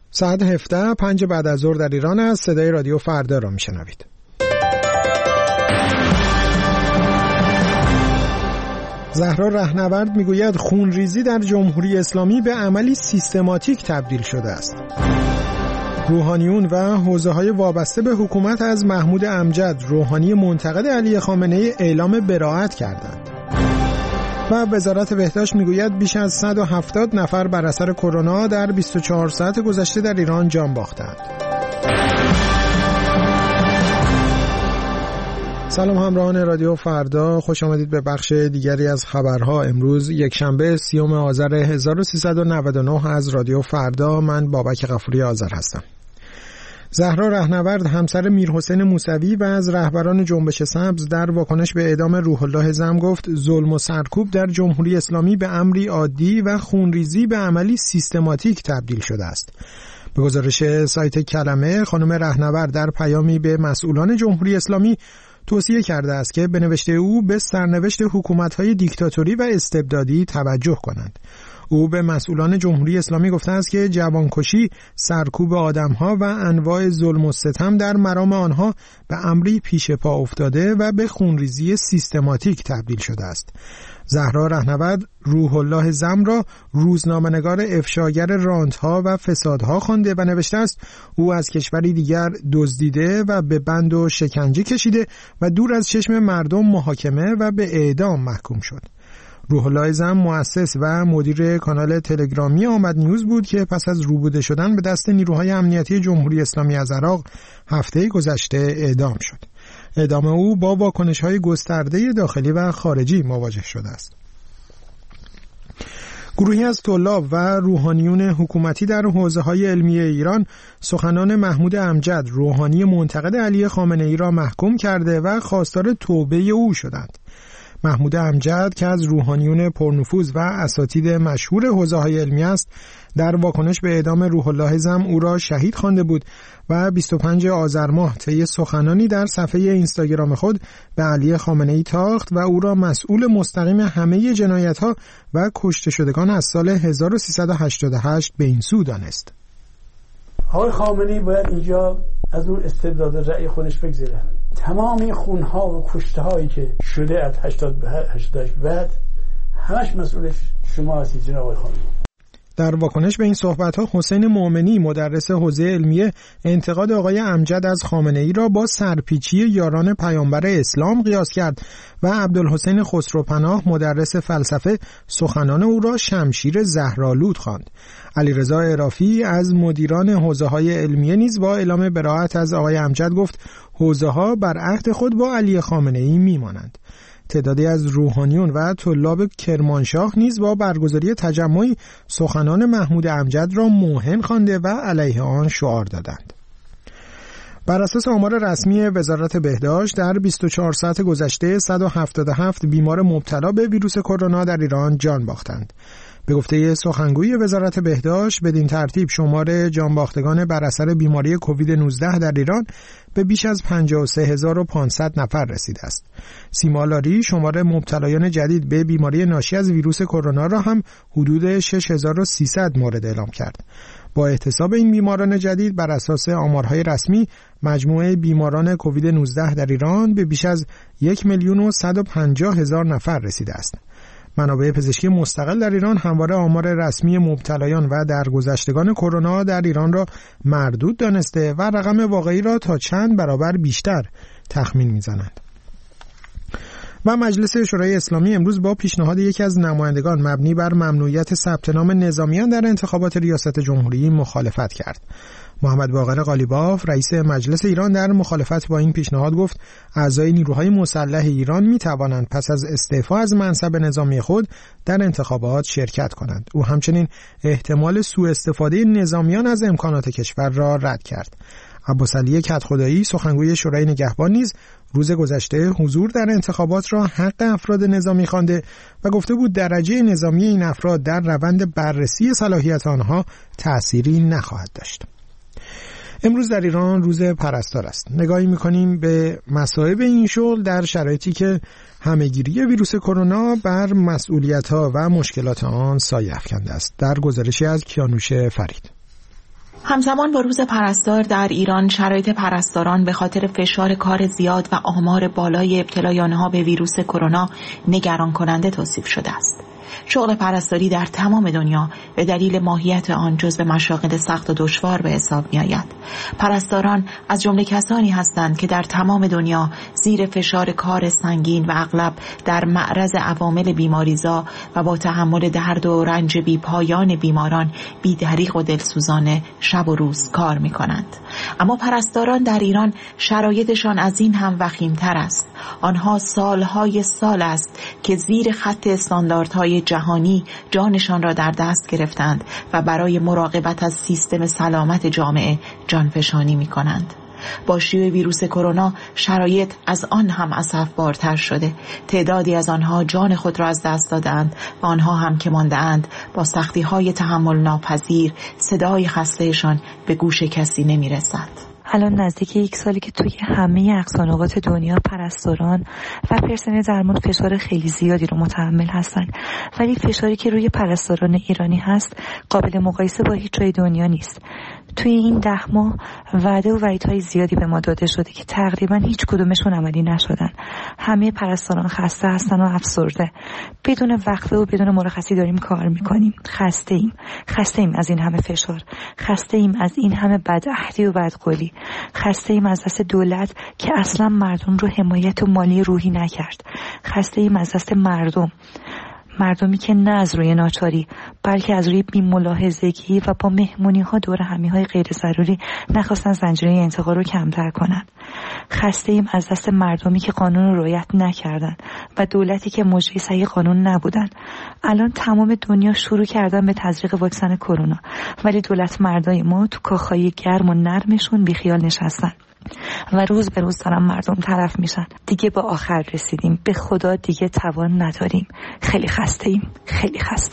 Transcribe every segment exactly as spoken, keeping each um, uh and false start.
ساعت هفده پنج بعد از ظهر در ایران است. صدای رادیو فردا را میشنوید. زهرا رهنورد میگوید خونریزی در جمهوری اسلامی به عملی سیستماتیک تبدیل شده است. روحانیون و حوزه‌های وابسته به حکومت از محمود امجد، روحانی منتقد علی خامنه‌ای، اعلام براءت کردند. و وزارت بهداشت میگوید بیش از صد و هفتاد نفر بر اثر کرونا در بیست و چهار ساعت گذشته در ایران جان باختند. سلام همراهان رادیو فردا، خوش آمدید به بخش دیگری از خبرها. امروز یک شنبه سیوم آذر هزار و سیصد و نود و نه از رادیو فردا. من بابک غفوری آذر هستم. زهرا رهنورد، همسر میرحسین موسوی و از رهبران جنبش سبز، در واکنش به اعدام روح الله زم گفت ظلم و سرکوب در جمهوری اسلامی به امری عادی و خونریزی به عملی سیستماتیک تبدیل شده است. به گزارش سایت کلمه، خانم رهنورد در پیامی به مسئولان جمهوری اسلامی توصیه کرده است که به نوشته او به سرنوشت حکومت‌های دیکتاتوری و استبدادی توجه کنند. او به مسئولان جمهوری اسلامی گفته است که جوانکشی، سرکوب آدم‌ها و انواع ظلم و ستم در مرام آنها به امری پیش پا افتاده و به خونریزی سیستماتیک تبدیل شده است. زهرا رهنورد روح الله زم را روزنامه‌نگار افشاگر رانت‌ها و فسادها خوانده و نوشته است او از کشوری دیگر دزدیده و به بند و شکنجه کشیده و دور از چشم مردم محاکمه و به اعدام محکوم شد. روح الله زم مؤسس و مدیر کانال تلگرامی آمد نیوز بود که پس از روبوده شدن به دست نیروهای امنیتی جمهوری اسلامی از عراق هفته گذشته اعدام شد. اعدام او با واکنش‌های گسترده داخلی و خارجی مواجه شده است. گروهی از طلاب و روحانیون حکومتی در حوزه‌های علمی ایران سخنان محمود امجد، روحانی منتقد علی خامنه‌ای را محکوم کرده و خواستار توبه او شدند. محمود امجد که از روحانیون پرنفوذ و اساتید مشهور حوزه‌های علمی است، در واکنش به اعدام روح الله زم او را شهید خوانده بود و بیست و پنجم آذر ماه طی سخنانی در صفحه اینستاگرام خود به علی خامنه‌ای تاخت و او را مسئول مستقیم همه جنایت‌ها و کشته شدگان از سال هزار و سیصد و هشتاد و هشت به این سو دانست. آقای خامنه‌ای باید اینجا از اون استبداد رأی خودش بگذره. تمام این خونها و کشته هایی که شده از هشتاد بعد همش مسئولش شما هستید جناب آقای خامنه‌ای. در واکنش به این صحبت‌ها حسین مومنی، مدرس حوزه علمیه، انتقاد آقای امجد از خامنه‌ای را با سرپیچی یاران پیامبر اسلام قیاس کرد و عبدالحسین خسروپناه، مدرس فلسفه، سخنان او را شمشیر زهرآلود خواند. علیرضا عرافی از مدیران حوزه‌های علمیه نیز با اعلام براءت از آقای امجد گفت حوزه‌ها بر عهد خود با علی خامنه‌ای می‌مانند. تعدادی از روحانیون و طلاب کرمانشاه نیز با برگزاری تجمعی سخنان محمود امجد را موهن خوانده و علیه آن شعار دادند. بر اساس آمار رسمی وزارت بهداشت در بیست و چهار ساعت گذشته صد و هفتاد و هفت بیمار مبتلا به ویروس کرونا در ایران جان باختند. به گفته سخنگوی وزارت بهداشت، بدین ترتیب شمار جانباختگان بر اثر بیماری کووید نوزده در ایران به بیش از پنجاه و سه هزار و پانصد نفر رسیده است. سیما لاری شمار مبتلایان جدید به بیماری ناشی از ویروس کرونا را هم حدود شش هزار و سیصد مورد اعلام کرد. با احتساب این بیماران جدید بر اساس آمارهای رسمی، مجموع بیماران کووید نوزده در ایران به بیش از یک میلیون و صد و پنجاه هزار نفر رسیده است. منابع پزشکی مستقل در ایران همواره آمار رسمی مبتلایان و درگذشتگان کرونا در ایران را مردود دانسته و رقم واقعی را تا چند برابر بیشتر تخمین می‌زنند. و مجلس شورای اسلامی امروز با پیشنهاد یکی از نمایندگان مبنی بر ممنوعیت ثبت نام نظامیان در انتخابات ریاست جمهوری مخالفت کرد. محمد باقر قالیباف، رئیس مجلس ایران، در مخالفت با این پیشنهاد گفت اعضای نیروهای مسلح ایران می توانند پس از استعفا از منصب نظامی خود در انتخابات شرکت کنند. او همچنین احتمال سوء استفاده نظامیان از امکانات کشور را رد کرد. عباسعلی کدخدایی، سخنگوی شورای نگهبان، نیز روز گذشته حضور در انتخابات را حق افراد نظامی خوانده و گفته بود درجه نظامی این افراد در روند بررسی صلاحیت آنها تأثیری نخواهد داشت. امروز در ایران روز پرستار است. نگاهی می‌کنیم به مصائب این شغل در شرایطی که همه‌گیری ویروس کرونا بر مسئولیت‌ها و مشکلات آن سایه افکنده است. در گزارشی از کیانوش فرید. همزمان با روز پرستار در ایران شرایط پرستاران به خاطر فشار کار زیاد و آمار بالای ابتلای آنها به ویروس کرونا نگران کننده توصیف شده است. شغل پرستاری در تمام دنیا به دلیل ماهیت آن جزو مشاغل سخت و دشوار به حساب می آید. پرستاران از جمله کسانی هستند که در تمام دنیا زیر فشار کار سنگین و اغلب در معرض عوامل بیماریزا و با تحمل درد و رنج بی پایان بیماران بی دریغ و دلسوزانه شب و روز کار می کنند. اما پرستاران در ایران شرایطشان از این هم وخیم‌تر است. آنها سالهای سال است که زیر خط استانداردهای جهانی جانشان را در دست گرفتند و برای مراقبت از سیستم سلامت جامعه جانفشانی می کنند. با شیوع ویروس کرونا شرایط از آن هم اسفبارتر شده. تعدادی از آنها جان خود را از دست دادند و آنها هم که مانده‌اند با سختی‌های تحمل ناپذیر صدای خسته‌شان به گوش کسی نمی‌رسد. الان نزدیک یک سالی که توی همه اقصانقاط دنیا پرستاران و پرسنل درمان فشار خیلی زیادی رو متحمل هستن، ولی فشاری که روی پرستاران ایرانی هست قابل مقایسه با هیچ جای دنیا نیست. توی این ده ماه وعده و وعیدهای زیادی به ما داده شده که تقریبا هیچ کدومشون عملی نشدن. همه پرستاران خسته هستن و افسرده. بدون وقفه و بدون مرخصی داریم کار میکنیم. خسته ایم. خسته ایم از این همه فشار. خسته ایم از این همه بدعهدی و بدقولی. خسته ایم از دست دولت که اصلا مردم رو حمایت و مالی روحی نکرد. خسته ایم از دست مردم. مردمی که نه از روی ناچاری بلکه از روی بی‌ملاحظگی و با مهمونی ها دور همی های غیر ضروری نخواستن زنجیره انتقال رو کمتر کنن. خسته ایم از دست مردمی که قانون رو رعایت نکردن و دولتی که مجری صحیح قانون نبودن. الان تمام دنیا شروع کردن به تزریق واکسن کرونا، ولی دولت مردای ما تو کاخهای گرم و نرمشون بیخیال نشستن و روز به روز دارن مردم تلف میشن. دیگه با آخر رسیدیم. به خدا دیگه توان نداریم. خیلی خسته ایم. خیلی خسته.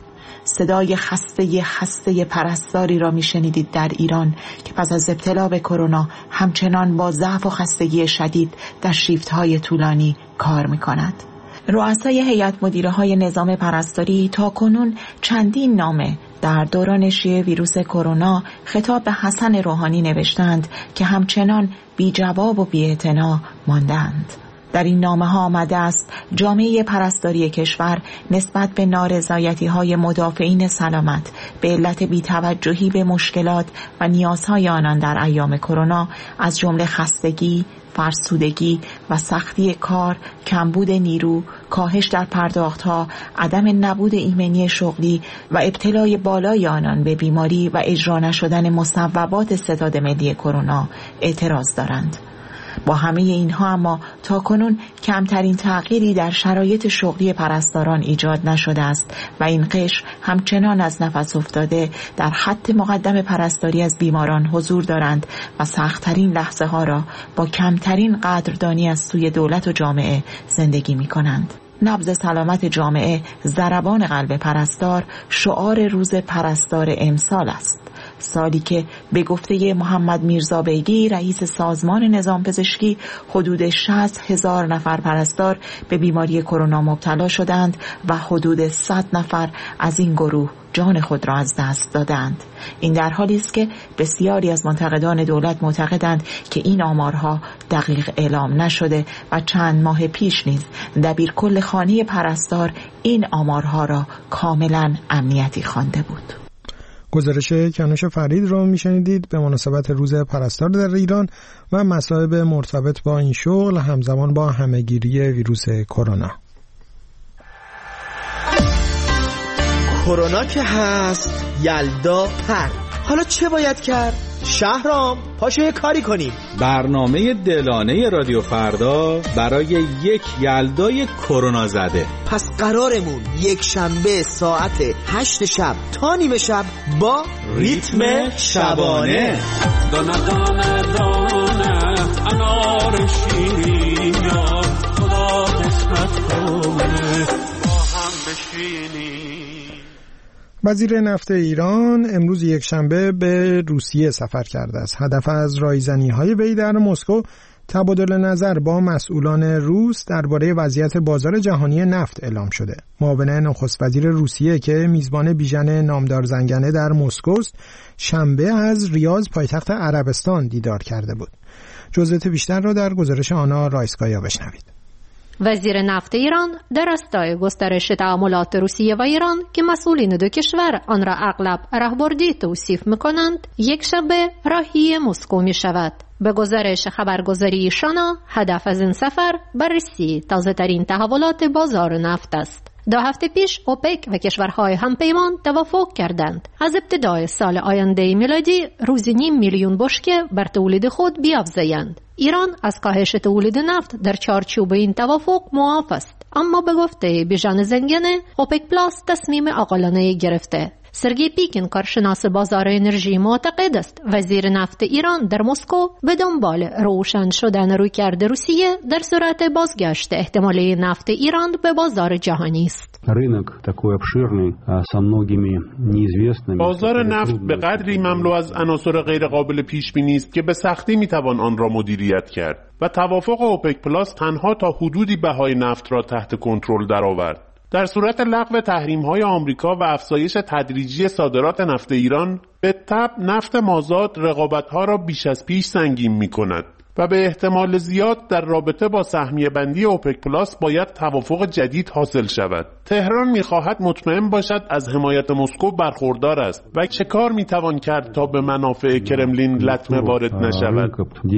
صدای خسته خسته پرستاری را میشنیدید در ایران که پس از ابتلا به کرونا همچنان با ضعف و خستگی شدید در شیفت‌های طولانی کار میکند. رؤسای هیئت مدیره های نظام پرستاری تا کنون چندین نامه در دوران شیوع ویروس کرونا خطاب به حسن روحانی نوشتند که همچنان بی جواب و بی اعتنا ماندند. در این نامه ها آمده است جامعه پرستاری کشور نسبت به نارضایتی های مدافعین سلامت به علت بی‌توجهی به مشکلات و نیازهای آنان در ایام کرونا از جمله خستگی، فرسودگی و سختی کار، کمبود نیرو، کاهش در پرداختها، عدم نبود ایمنی شغلی و ابتلای بالای آنان به بیماری و اجرا نشدن مصوبات ستاد ملی کرونا اعتراض دارند. با همه اینها اما تاکنون کمترین تغییری در شرایط شغلی پرستاران ایجاد نشده است و این قشر همچنان از نفس افتاده در خط مقدم پرستاری از بیماران حضور دارند و سخت‌ترین لحظه ها را با کمترین قدردانی از سوی دولت و جامعه زندگی می کنند. نبض سلامت جامعه، ضربان قلب پرستار، شعار روز پرستار امسال است. سالی که به گفته محمد میرزا بیگی رئیس سازمان نظام پزشکی حدود شصت هزار نفر پرستار به بیماری کرونا مبتلا شدند و حدود صد نفر از این گروه جان خود را از دست دادند. این در حالی است که بسیاری از منتقدان دولت معتقدند که این آمارها دقیق اعلام نشده و چند ماه پیش نیز دبیرکل خانه پرستار این آمارها را کاملا امنیتی خوانده بود. گزارش کیانوش فرید رو میشنیدید به مناسبت روز پرستار در ایران و مصائب مرتبط با این شغل همزمان با همهگیری ویروس کرونا. کرونا که هست، یلدا پر. حالا چه باید کرد؟ شهرام پاشو یه کاری کنیم. برنامه دلانه رادیو فردا برای یک یلدای کرونا زده. پس قرارمون یک شنبه ساعت هشت شب تا نیمه شب با ریتم شبانه. دانه دانه دانه انار شیرین یا خدا قسمت کنه با هم بشینیم. وزیر نفت ایران امروز یک شنبه به روسیه سفر کرده است. هدف از رایزنی‌های وی در مسکو تبادل نظر با مسئولان روس درباره وضعیت بازار جهانی نفت اعلام شده. معاون نخست وزیر روسیه که میزبان بیژن نامدار زنگنه در مسکوست، شنبه از ریاض پایتخت عربستان دیدار کرده بود. جزئیات بیشتر را در گزارش آنا رایسکایا بشنوید. وزیر نفت ایران در راستای گسترش تعاملات روسیه و ایران که مسئولین دو کشور آن را اغلب راهبردی توصیف می‌کنند، یک شنبه راهی مسکو می‌شود. به گزارش خبرگزاری شانا، هدف از این سفر بررسی تازه‌ترین تحولات بازار نفت است. دو هفته پیش اوپک و کشورهای همپیمان توافق کردند از ابتدای سال آینده میلادی روزی نیم میلیون بشکه بر تولید خود بیافزایند. ایران از کاهش تولید نفت در چارچوب این توافق معاف است، اما به گفته بیژن زنگنه، اوپک پلاس تصمیم عاقلانه گرفته. سرگی پیکین، کارشناس بازار انرژی، معتقد است وزیر نفت ایران در مسکو به دنبال روشن شدن رویکرد روسیه در صورت بازگشت احتمالی نفت ایران به بازار جهانی است. بازار نفت به قدری مملو از عناصر غیر قابل پیش بینی است که به سختی میتوان آن را مدیریت کرد و توافق اوپک پلاس تنها تا حدودی بهای نفت را تحت کنترل درآورد. در صورت لغو تحریم‌های آمریکا و افزایش تدریجی صادرات نفت ایران، به تبع نفت مازاد رقابت‌ها را بیش از پیش سنگین می‌کند و به احتمال زیاد در رابطه با سهمیه بندی اوپک پلاس باید توافق جدید حاصل شود. تهران می‌خواهد مطمئن باشد از حمایت مسکو برخوردار است و چه کار می‌توان کرد تا به منافع کرملین لطمه وارد نشود.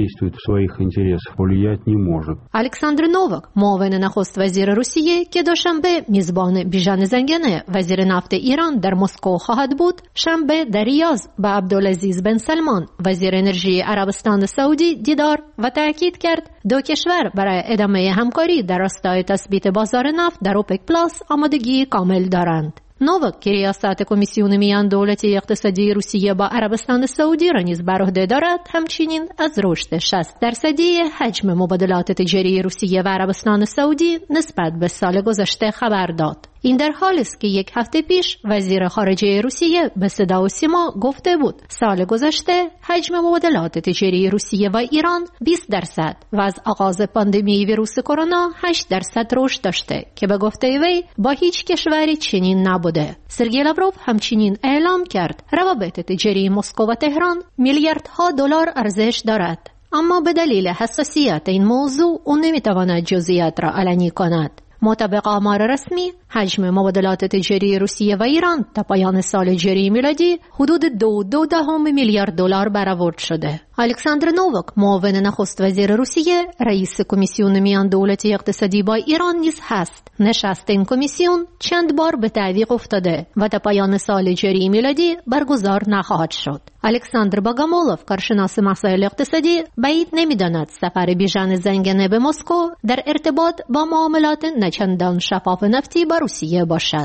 الکساندر نوواک، معاون نخست وزیر روسیه که دوشنبه میزبان بیژن زنگنه وزیر نفت ایران در مسکو خواهد بود، شنبه در ریاض با عبدالعزیز بن سلمان وزیر انرژی عربستان سعودی دیدار و تأکید کرد دو کشور برای ادامه همکاری در راستای تثبیت بازار نفت در اوپک پلاس آمادگی کامل دارند. نوواک که ریاست کمیسیون میان دولتی اقتصادی روسیه با عربستان سعودی را نیز بر عهده دارد، همچنین از رشد شصت درصدی حجم مبادلات تجاری روسیه و عربستان سعودی نسبت به سال گذشته خبر داد. این در حالی است که یک هفته پیش وزیر خارجه روسیه به صدا و سیما گفته بود سال گذشته حجم مبادلات تجاری روسیه و ایران بیست درصد و از آغاز پاندمی ویروس کرونا هشت درصد رشد داشته که به گفته وی با هیچ کشوری چنین نبوده. سرگئی لاوروف همچنین اعلام کرد روابط تجاری مسکو و تهران میلیاردها دلار ارزش دارد، اما به دلیل حساسیت این موضوع او نمیتواند جزئیات را علنی کند. مطابق آمار رسمی، حجم مبادلات تجاری روسیه و ایران تا پایان سال جاری میلادی حدود دو دو دهم میلیارد دلار برآورد شده. الکساندر نوواک، معاون نخست وزیر روسیه، رئیس کمیسیون میان دولتی اقتصادی با ایران نیز هست. نشست این کمیسیون چند بار به تعویق افتاده و تا پایان سال جاری میلادی برگزار نخواهد شد. الکساندر باگامولوف، کارشناس مسائل اقتصادی، بعید نمی‌داند سفر بیژن زنگنه به مسکو در ارتباط با معاملات نچندان شفاف نفتی با روسیه باشد.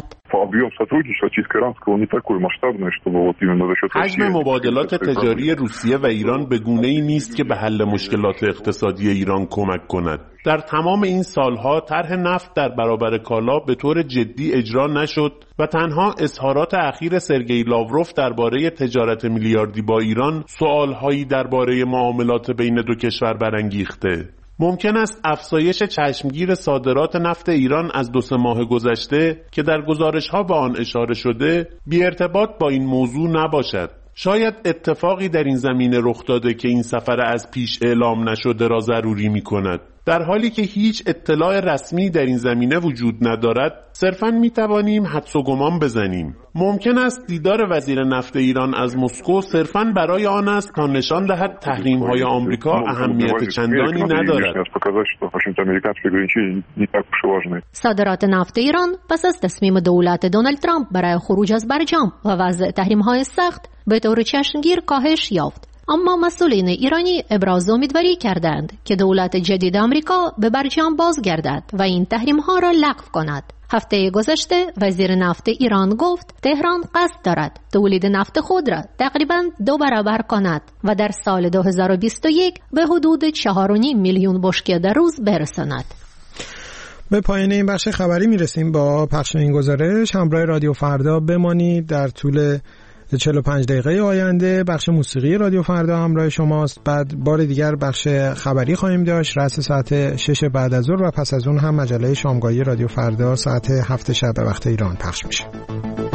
حجم مبادلات تجاری روسیه و ایران به گونه‌ای نیست که به حل مشکلات اقتصادی ایران کمک کند. در تمام این سالها طرح نفت در برابر کالا به طور جدی اجرا نشد و تنها اظهارات اخیر سرگئی لاوروف درباره تجارت میلیاردی با ایران سوالهایی درباره معاملات بین دو کشور برانگیخته. ممکن است افزایش چشمگیر صادرات نفت ایران از دو سه ماه گذشته که در گزارش‌ها به آن اشاره شده بی ارتباط با این موضوع نباشد. شاید اتفاقی در این زمینه رخ داده که این سفر از پیش اعلام نشده را ضروری می‌کند. در حالی که هیچ اطلاع رسمی در این زمینه وجود ندارد، صرفاً می‌توانیم حدس و گمان بزنیم. ممکن است دیدار وزیر نفت ایران از مسکو صرفاً برای آن است تا نشان دهد تحریم‌های آمریکا اهمیت چندانی ندارد. صادرات نفت ایران پس از تصمیم دولت دونالد ترامپ برای خروج از برجام و وضع تحریم‌های سخت به طور چشمگیر کاهش یافت. اما مسئولین ایرانی ابراز امیدواری کردند که دولت جدید آمریکا به برجام بازگردد و این تحریم‌ها را لغو کند. هفته گذشته وزیر نفت ایران گفت تهران قصد دارد تولید نفت خود را تقریباً دو برابر کند و در سال دو هزار و بیست و یک به حدود چهار و نیم میلیون بشکه در روز برساند. به پایان این بخش خبری میرسیم. با پخش این گزارش همراه رادیو فردا بمانید. در طول چهل و پنج دقیقه آینده بخش موسیقی رادیو فردا همراه شماست. بعد بار دیگر بخش خبری خواهیم داشت رأس ساعت شش بعد از ظهر و پس از اون هم مجله شامگاهی رادیو فردا ساعت هفت شب به وقت ایران پخش میشه.